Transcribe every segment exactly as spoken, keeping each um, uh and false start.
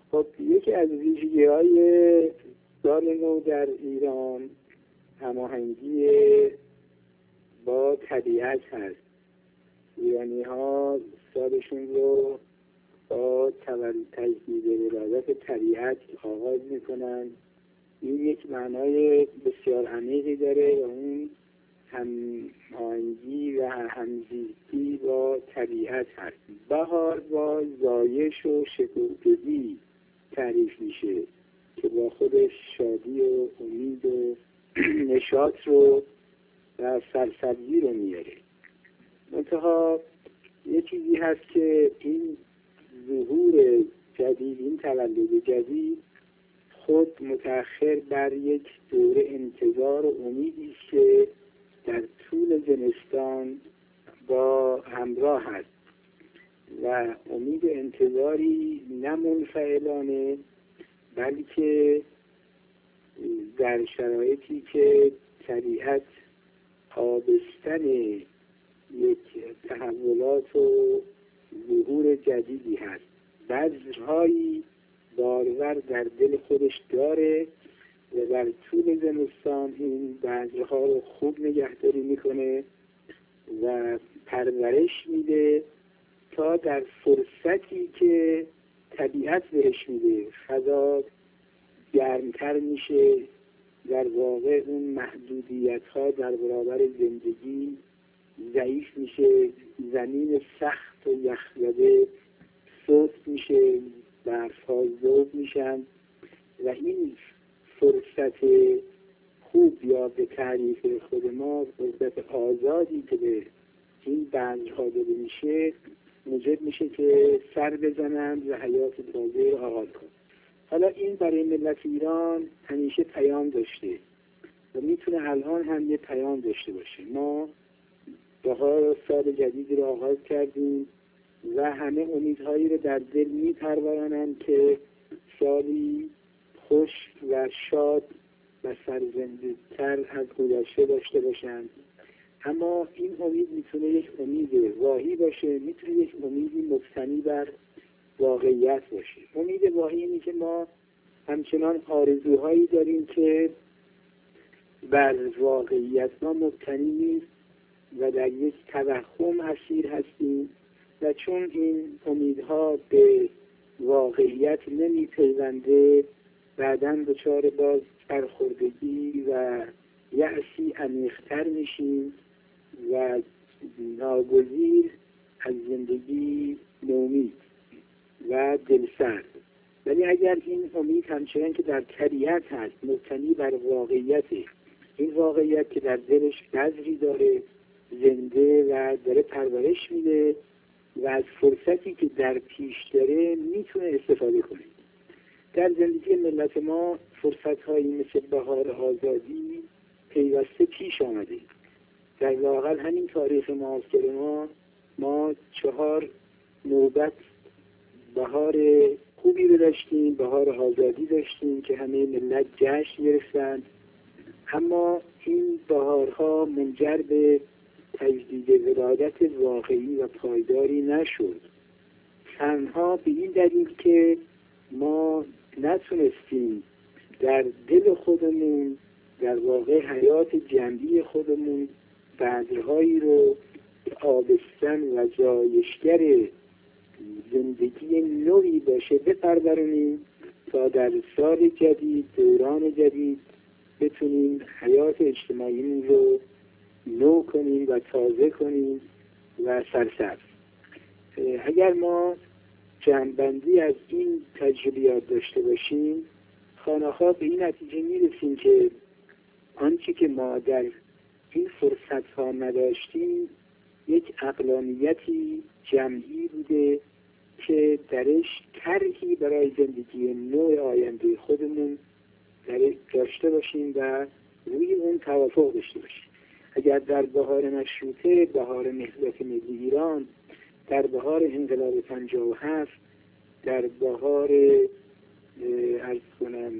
خب یکی از ویژگی‌های سال نو در ایران هماهنگی با طبیعت هست. ایرانی‌ها سالشون رو با تجدید ولادت طبیعت آغاز میکنن. این یک معنای بسیار عمیقی داره و اون هماهنگی و همزیستی با طبیعت هست. بهار با زایش و شکوفگی تعریف میشه که با خودش شادی و امید و نشاط رو و سرسبزی رو میاره. منتها یه چیزی هست که این ظهور جدید، این تولد جدید خود متأخر بر یک دوره انتظار و امیدی که در طول زمستان با همراه هست و امید انتظاری نه منفعلانه، بلکه در شرایطی که طبیعت آبستن یک تحولات و ظهور جدیدی هست. بذرهایی بارور در دل خودش داره و در طول زمستان این بذرها رو خوب نگهداری میکنه و پرورش میده تا در فرصتی که طبیعت بهش میده فضا گرمتر میشه. در واقع اون محدودیت ها در برابر زندگی ضعیف میشه، زمین سخت و یخزده سست میشه، برف ها ذوب میشن و این فرصت خوب یا به تعریف خود ما فرصت آزادی که به این بذرها داده میشه موجب میشه که سر بزنند و حیات تازه رو آغاز کنند. حالا این برای ملت ایران همیشه پیام داشته و میتونه الان هم یه پیام داشته باشه. ما بهار سال جدید رو آغاز کردیم و همه امیدهایی رو در دل میپرورانند که سالی خوش و شاد و سرزنده‌تر از گذشته داشته باشند. اما این امید میتونه یک امید واهی باشه، میتونه یک امیدی مبتنی بر واقعیت باشه. امید واهی اینه که ما همچنان آرزوهایی داریم که بر واقعیت ما مبتنی نیست و در یک توهم اسیر هستیم و چون این امیدها به واقعیت نمی پیونده بعداً دچار باز سرخوردگی و یأسی عمیق‌تر میشیم و ناگزیر از زندگی نومید و دلسرد. ولی اگر این امید همچنان که در طبیعت هست مبتنی بر واقعیت، این واقعیت که در دلش بذری داره زنده و داره پرورش میده و از فرصتی که در پیش داره میتونه استفاده کنه. در زندگی ملت ما فرصت‌هایی مثل بهار آزادی پیوسته پیش آمده. در واقع همین تاریخ معاصر ما ما چهار نوبت بهار خوبی رو داشتیم، بهار آزادی داشتیم که همه ملت جشن گرفتند. اما این بهارها منجر به تجدید ولادت واقعی و پایداری نشد، تنها به این دلیل که ما نتونستیم در دل خودمون، در واقع حیات جمعی خودمون بذرهایی رو آبستن و جایشگر زندگی نوعی باشه بپرورونیم تا در سال جدید، دوران جدید بتونیم حیات اجتماعیمون رو نو کنیم و تازه کنیم و سرسبز. اگر ما جمع‌بندی از این تجربیات داشته باشیم خانه‌ها به این نتیجه میرسیم که آنچه که ما در این فرصت‌ها نداشتیم یک عقلانیتی جمعی بوده که درش طرحی برای زندگی نوع آینده خودمون درش داشته باشیم و روی اون توافق داشته باشیم. اگر در بهار مشروطه، بهار نهضت ملی ایران، در بهار انقلاب پنجاه و هفت، در بهار عرض کنم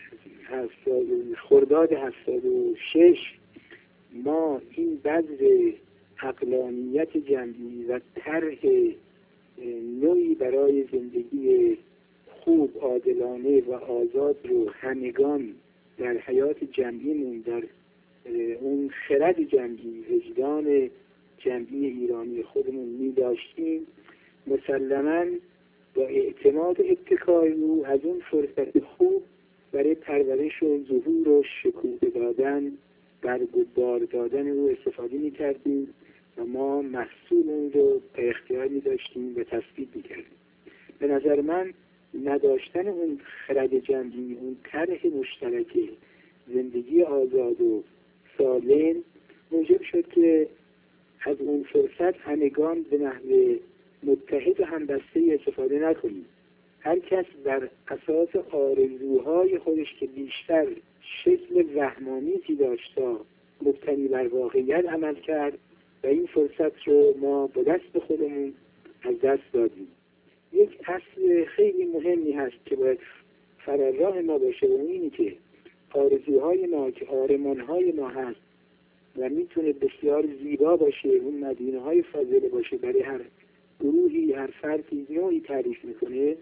خرداد هفتاد و شش ما این بذر عقلانیت جمعی و طرح نوعی برای زندگی خوب، عادلانه و آزاد رو همگان در حیات جمعیمون، در اون خرد جمعی، وجدان جمعی ایرانی خودمون می داشتیم، مسلماً با اعتماد اتکای او از اون فرصت خوب برای پرورش و ظهور و شکوه دادن، برگ و بار دادن او استفاده می کردیم و ما محصول اون رو به اختیار می داشتیم و تثبیت می کردیم. به نظر من نداشتن اون خرد جمعی، اون طرح مشترک زندگی آزاد و سالم موجب شد که از اون فرصت همگان به نحو متحد و همبسته استفاده نکنیم. هر کس بر اساس آرزوهای خودش که بیشتر شکل وهم‌آمیزی داشت مبتنی بر واقعیت عمل کرد و این فرصت رو ما با دست خودمون از دست دادیم. یک اصل خیلی مهمی هست که باید فراراه ما باشه و اینی که آرزوهای ما که آرمانهای ما هست و میتونه بسیار زیبا باشه، اون مدینه های فاضله باشه، برای هر گروهی، هر فردی نوعی تعریف میکنه،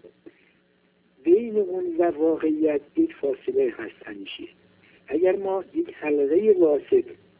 بین اون و واقعیت یک فاصله هست همیشه. اگر ما یک حلقه واسط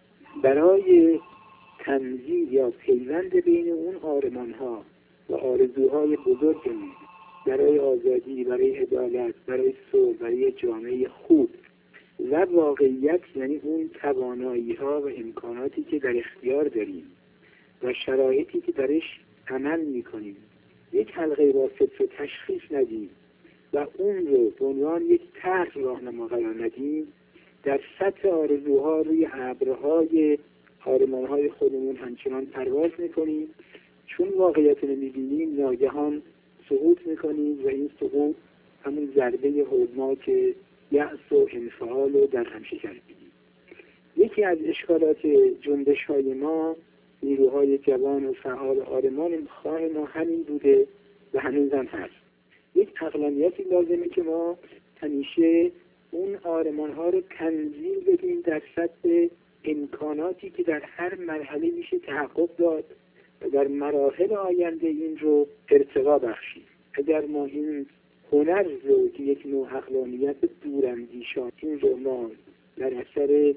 برای تنزیل یا پیوند بین اون آرمانها و آرزوهای بزرگمون برای آزادی، برای عدالت، برای صلح، برای جامعه خوب و واقعیت، یعنی اون توانایی ها و امکاناتی که در اختیار داریم و شرایطی که درش عمل میکنیم، یک حلقه واسط رو تشخیص ندیم و اون رو به عنوان یک طرح راهنما قرار ندیم، در سطح آرزوها روی ابرهای آرمانهای خودمون همچنان پرواز میکنیم. چون واقعیت رو میبینیم ناگهان سقوط میکنیم و این سقوط همون ضربه هولناک یأس و انفعال رو در هم شکر میدیم. یکی از اشکالات جنبش های ما، نیروهای جوان و فعال آرمان خواه ما همین بوده و هنوز هم هست. یک عقلانیتی لازمه که ما همیشه اون آرمان ها رو تنزیل بدیم در سطح امکاناتی که در هر مرحله میشه تحقق داد و در مراحل آینده این رو ارتقا بخشید. اگر ما این هنر رو که یک نوع عقلانیت دوراندیشان، این رو ما در اثر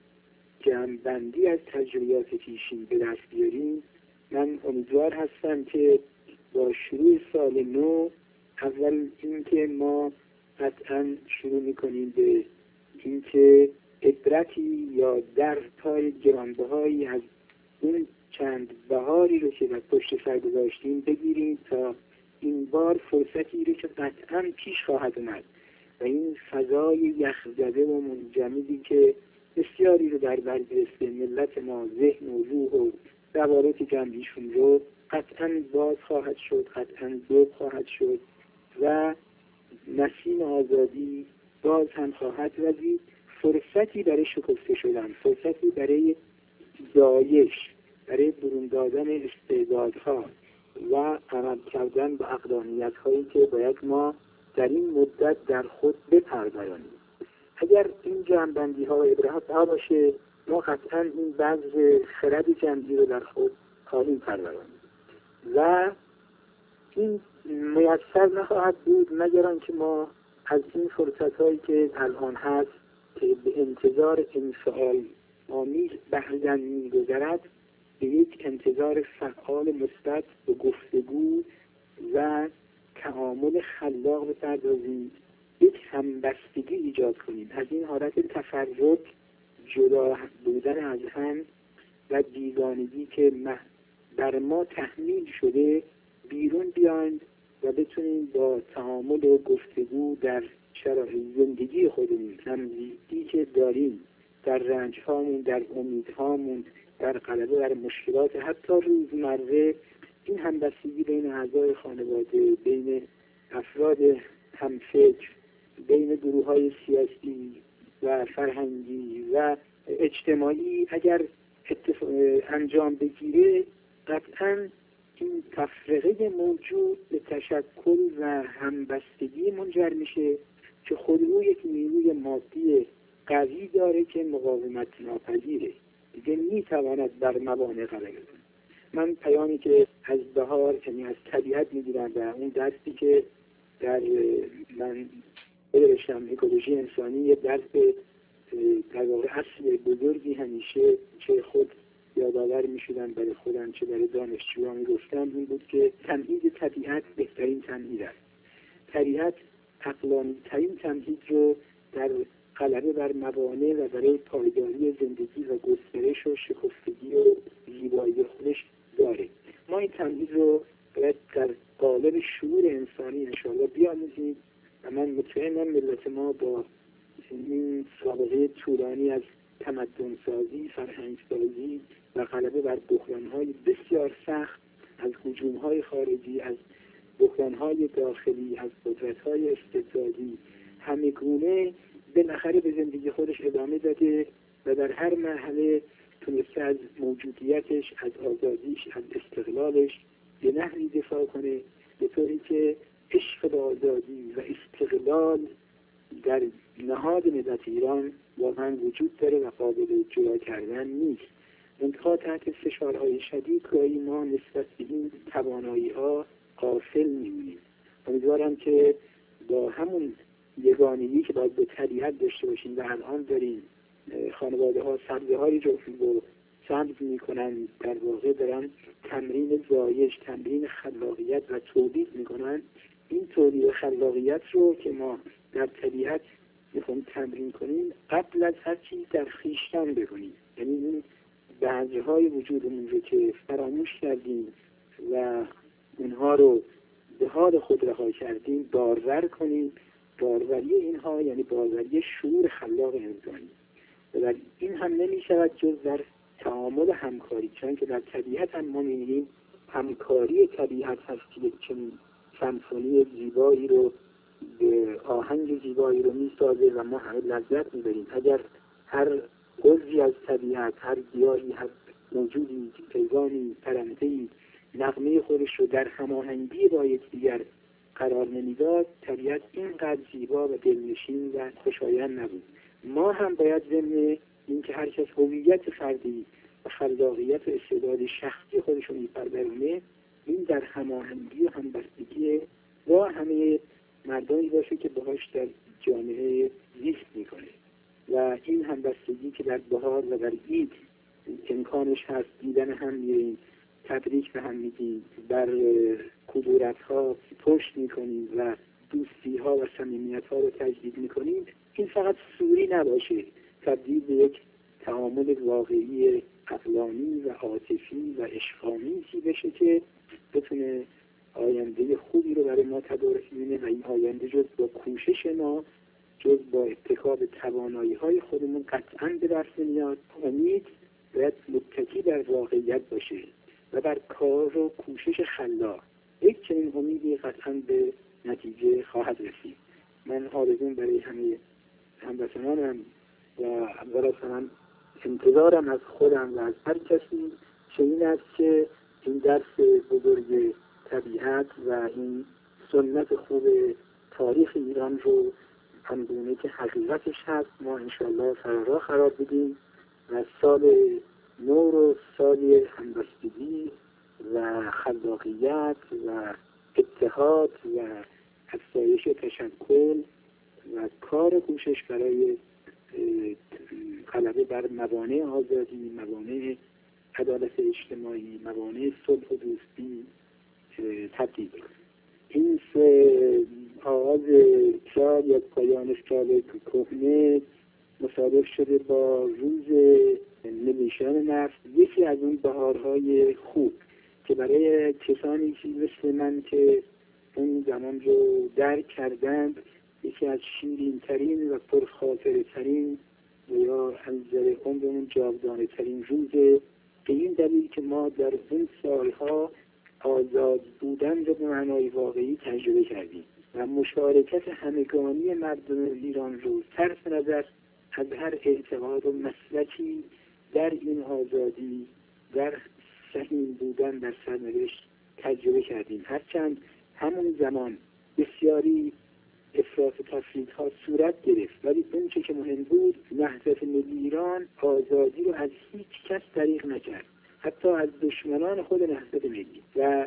جمع‌بندی از تجربیات پیشین به دست بیاریم، من امیدوار هستم که با شروع سال نو، اول اینکه ما قطعا شروع میکنیم به اینکه عبرتی یا در پای گرانبهایی از اون چند بهاری رو که در پشت سر گذاشتیم بگیریم تا این بار فرصتی رو که قطعا پیش خواهد اومد و این فضای یخزده و منجمدی که بسیاری رو در بر گرفته ملت ما، ذهن و روح و روابط جمعیشون رو قطعا باز خواهد شد، قطعا ذوب خواهد شد و نسیم آزادی باز هم خواهد وزید. فرصتی برای شکفته شدن، فرصتی برای زایش، برای برون دادن استعدادها و عمل کردن به اقدامیت هایی که باید ما در این مدت در خود بپرورانیم. اگر این جمع‌بندی ها و ابراهات ها باشه، ما قطعا این بذر خرد جمعی رو در خود خواهیم پرورانیم و این میسر نخواهد بود مگر آنکه ما از این فرصت هایی که الان هست که به انتظار انفعال آمیز بعداً می‌گذرد به یک انتظار فعال مثبت و گفتگو و تعامل خلاق بپردازیم، یک همبستگی ایجاد کنیم، از این حالت تفرد، جدا بودن از هم و بیگانگی که بر ما تحمیل شده بیرون بیایم و بتونیم با تعامل و گفتگو در شرایط زندگی خودمون، همزیستی که داریم در رنج‌هامون، در امیدهامون، در غلبه بر مشکلات حتی روزمره، این همبستگی بین اعضای خانواده، بین افراد همفکر، بین گروه‌های سیاسی و فرهنگی و اجتماعی اگر انجام بگیره، قطعاً این تفرقه موجود به تشکل و همبستگی منجر میشه که خود او یک نیروی مادی قوی داره که مقاومت ناپذیره، دیگه میتواند بر موانع غلبه کنه. من پیامی که از بهار، یعنی از طبیعت میگیرم و اون درسی که در من برشم اکولوژی انسانی یه درس در واقع اصل بزرگی همیشه چه خود یادآور می شدن برای خودم چه برای دانشجویان می گفتم این بود که تمهید طبیعت بهترین تمهید است. طبیعت عقلانی ترین تمهید رو در غلبه بر موانع و برای پایداری زندگی و گسترش و شکفتگی و زیبایی خودش داره. ما این تمهید رو باید در قالب شعور انسانی انشاءالله بیاموزیم و من مطمئنم ملت ما با این سابقه طولانی از تمدن سازی، فرهنگ سازی و غلبه بر بحران‌های بسیار سخت، از هجوم‌های خارجی، از بحران‌های داخلی، از قدرت‌های استبدادی همگونه بالاخره به زندگی خودش ادامه داده و در هر مرحله تونسته از موجودیتش، از آزادیش، از استقلالش به نحوی دفاع کنه به طوری که عشق به آزادی و استقلال در نهاد ملت ایران واقعا وجود داره و قابل جدا کردن نیست. منتها تحت فشارهای شدید گاهی ما نسبت به این توانایی‌ها غافل می‌مونیم. امیدوارم که با همون یگانگی که باید به طبیعت داشته باشیم و الان داریم خانواده ها سبزه هایی رو سبز میکنن، در واقع دارن تمرین زایش، تمرین خلاقیت و تولید میکنن. این تولید خلاقیت رو که ما در طبیعت میخوایم تمرین کنیم قبل از هر چیز در خویشتن بکنیم. یعنی این بذرهای وجودمون رو که فراموش کردیم و اونها رو به حال خود رها کردیم بارور کنیم. باروری اینها یعنی باروری شعور خلاق انسانی و در این هم نمی شود جز در تعامل همکاری، چون که در طبیعت هم ما می‌بینیم همکاری طبیعت هستی که چنین سمفونی زیبایی رو به آهنگ زیبایی رو می‌سازه و ما همه لذت می‌بریم. اگر هر عضوی از طبیعت، هر گیاهی، هر موجودی، حیوانی، پرنده‌ای نغمه خودش رو در هماهنگی با یکدیگر قرار نمیداد، طبیعت اینقدر زیبا و دلنشین و خوشایند نبود. ما هم باید ضمن اینکه هر کس هویت فردی و خلاقیت و استعداد شخصی خودش رو میپرورونه، این در هماهنگی و همبستگی با همه مردمی باشه که باهاش در جامعه زیست میکنه و این همبستگی که در بهار و در عید امکانش هست، دیدن هم میریم، تبریک به هم میگیم، بر کدورت ها پشت میکنیم و دوستی ها و صمیمیت ها رو تجدید میکنیم، این فقط سوری نباشه، تبدیل به یک تعامل واقعی عقلانی و عاطفی و عشق‌آمیزی بشه که بتونه آینده خوبی رو برای ما تدارک ببینه و این آینده جز با کوشش ما، جز با اتکا به توانایی های خودمون قطعاً به دست نمیاد. امید باید متکی بر واقعیت باشه و بر کار و کوشش خلاق. یک چنین امیدی قطعاً به نتیجه خواهد رسید. من آرزوم برای همه هموطنانم و اول از همه انتظارم از خودم و از هر کسی چنین است که این درس بزرگ طبیعت و این سنت خوب تاریخ ایران رو همگونه که حقیقتش هست ما انشاءالله فرارا قرار بدیم و سال نو رو سال همبستگی و خلاقیت و اتحاد و افزایش تشکل و کار و کوشش برای غلبه بر موانع آزادی، موانع عدالت اجتماعی، موانع صلح و دوستی تبدیل کنیم. این آغاز سال یا پایان سال کهنه مصادف شده با روز نویشان نفت، یکی از اون بهارهای خوب که برای کسانی که مثل من که اون زمان رو درک کردند یکی از شیرین ترین و پرخاطره ترین یا از نظر عمرمون جاودانه ترین روزه، به این دلیل که ما در اون سالها آزاد بودن رو به معنای واقعی تجربه کردیم و مشارکت همگانی مردم ایران رو صرف نظر از هر اعتقاد و مسلکی در این آزادی، در سهیم بودن در سرنوشت تجربه کردیم. هرچند همون زمان بسیاری افراط و تفریط‌ها صورت گرفت، ولی اون چه که مهم بود، نهضت ملی ایران آزادی رو از هیچ کس دریغ نکرد، حتی از دشمنان خود نهضت ملی. و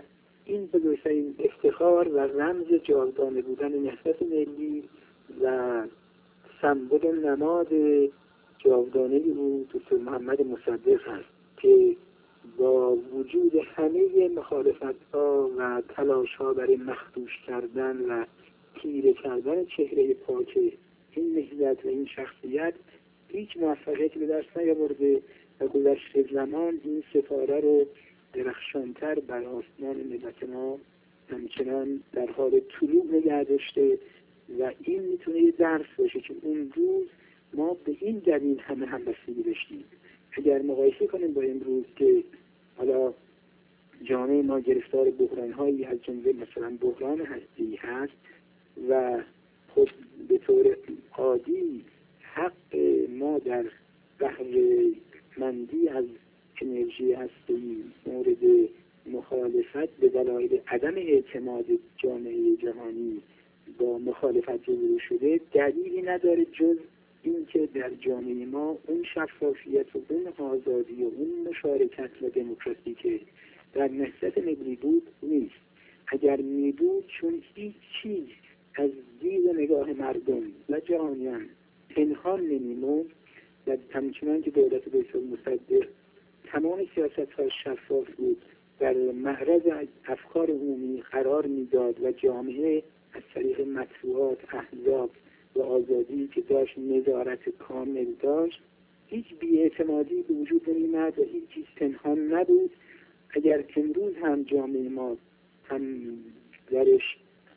این بزرگترین افتخار و رمز جاودانه بودن نهضت ملی و سمبل نماد جاودانه او دکتر محمد مصدق هست که با وجود همه مخالفت‌ها و تلاش‌ها برای مخدوش کردن و تیره کردن چهره پاک این نهضت و این شخصیت هیچ موفقیتی به دست نیاورده و گذشته زمان این ستاره رو درخشانتر بر آسمان ملت ما همچنان در حال طلوع نگه داشته و این میتونه یه درس باشه که اون روز ما به این دلیل همه همبستگی داشتیم. اگر مقایسه کنیم با امروز که حالا جامعه ما گرفتار بحران‌هایی از جمله مثلا بحران هستی هست و خب به طور عادی حق ما در بهره مندی از انرژی هستی مورد مخالفت به دلایل عدم اعتماد جامعه جهانی با مخالفت روبرو شده، دلیلی نداره جز اینکه در جامعه ما اون شفافیت و اون آزادی و اون مشارکت و دموکراسی که در نهضت ملی بود نیست. اگر می بود، چون هیچ چیز از دید و نگاه مردم و جهانیان پنهان نمی‌موند و همچنان که دولت دکتر مصدق تمام سیاست‌ها شفاف بود، در معرض افکار عمومی قرار میداد و جامعه از طریق مطبوعات، احزاب و آزادی که داشت نظارت کامل داشت، هیچ بی‌اعتمادی به وجود نمی‌آمد و هیچ چیز پنهان نبود. اگر امروز هم جامعه ما هم درش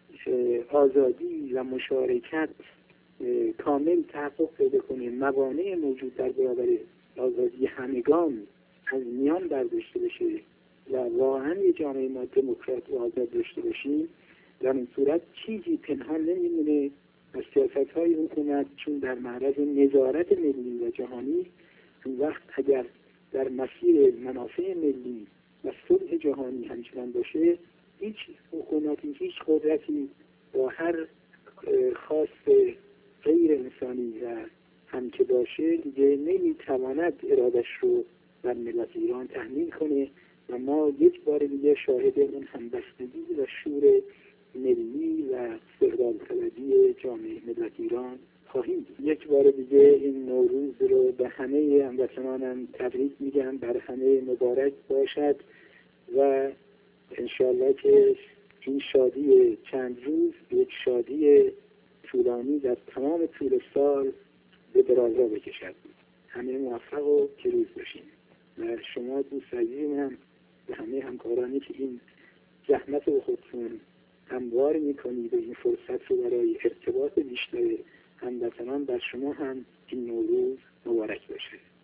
آزادی و مشارکت کامل تحقق پیدا کنه، موانع موجود در برابر آزادی همگان از میان برداشته بشه و واقعا یه جامعه ما دموکرات و آزاد داشته باشیم، در این صورت چیزی پنهان نمیمونه از سیاست‌های حکومت، چون در معرض نظارت ملی و جهانی. اون وقت اگر در مسیر منافع ملی و صلح جهانی همچنان باشه، هیچ حکومتی، هیچ قدرتی با هر خواست غیر انسانی و هم که باشه دیگه نمیتواند ارادش رو بر ملت ایران تحمیل کنه و ما یک بار دیگه شاهد اون همبستگی و شور ملی و استقلال طلبی جامعه ملت ایران خواهیم بود. یک بار دیگه این نوروز رو به همه هموطنانم تبریک میگم، بر همه مبارک باشد و انشاءالله که این شادی چند روز یک شادی طولانی در تمام طول سال به دراز را بکشد. همه موفق و پیروز باشیم و شما دوست عزیزم هم به همه همکارانی که این زحمت رو خودتون هموار میکنید و این فرصت رو برای ارتباط بیشتر هموطنان بر شما هم این نوروز مبارک باشه.